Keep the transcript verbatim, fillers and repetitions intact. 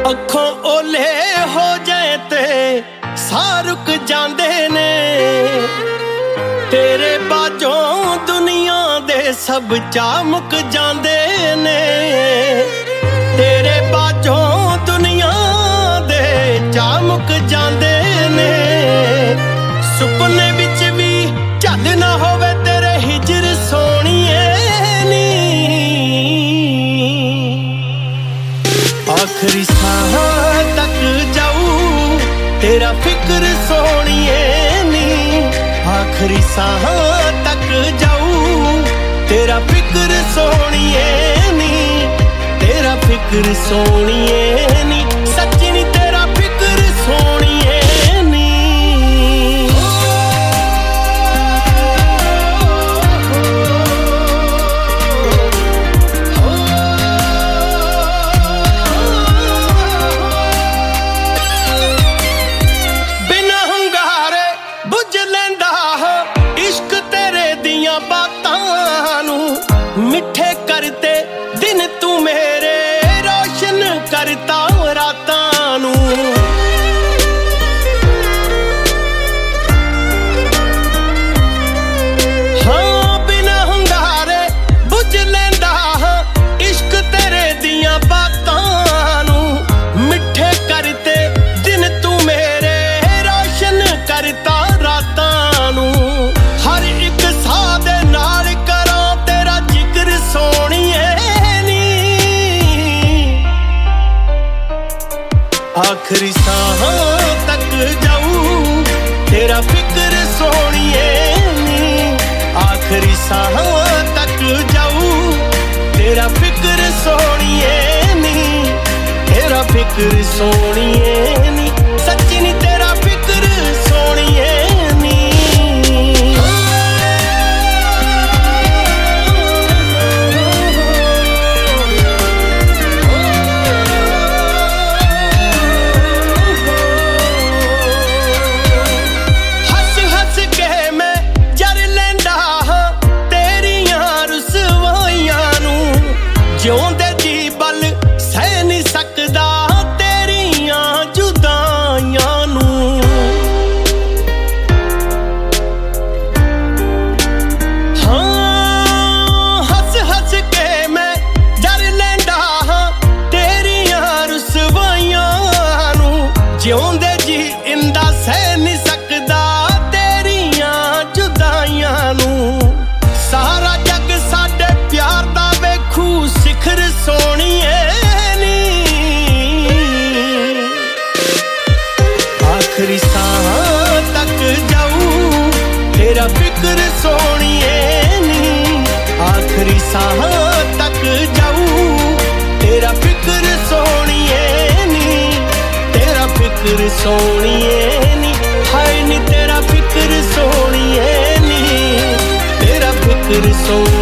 अखों ओले हो जाए ते साह रुक जांदे ने, तेरे बाजों दुनिया दे सब चा मुक जांदे ने, तेरे बाजों दुनिया दे चा मुक जांदे ने। सुपने विच भी झल ना होवे तेरे हिजर सोहणीए नी, आखरी साह तक जाऊं तेरा फिक्र सोहणीए नी, आखरी साह तक जाऊं तेरा फिक्र सोहणीए नी, तेरा फिक्र सोहणीए नी, सच्ची नी तेरा फिक्र सोहणीए नी। बिना हंगारे बुझ लैंदा इश्क तेरे दियां बातां नू, मिठे करते दिन तू मेरे रोशन करता रातां नू। हाँ बिना हंगारे बुझ लैंदा इश्क तेरे दियां बातां नू, मिठे करते दिन तू मेरे रोशन करता रातां नू। हर एक साह दे नाल करां तेरा जिक्र सोहणीए नी, आखरी साह तक जाऊं तेरा फिक्र सोहणीए नी, आखरी साह तक जाऊं तेरा फिक्र सोहणीए नी, तेरा फिक्र सोहणीए नी, सच्ची नी तेरा फिक्र सोहणीए नी। हस हस के मैं जर लैंदा तेरियां रुसवाइयां नू, जिउंदे जी बल सह नहीं सकदा तेरियां जुदाइयां नू। हाँ हस हस के मैं जर लैंदा तेरियां रुसवाइयां नू, जिउंदे जी इंदा सह नहीं सकदा तेरियां जुदाइयां नू। सारा जग साडे प्यार दा वेखू सिखर सोहणीए नी, आखरी साह तक जाऊं तेरा फिक्र सोहणीए नी, आखरी साह तक जाऊं तेरा फिक्र सोहणीए नी, तेरा फिक्र सोहणीए नी, हाय नी तेरा फिक्र सोहणीए नी, तेरा फिक्र सोहणीए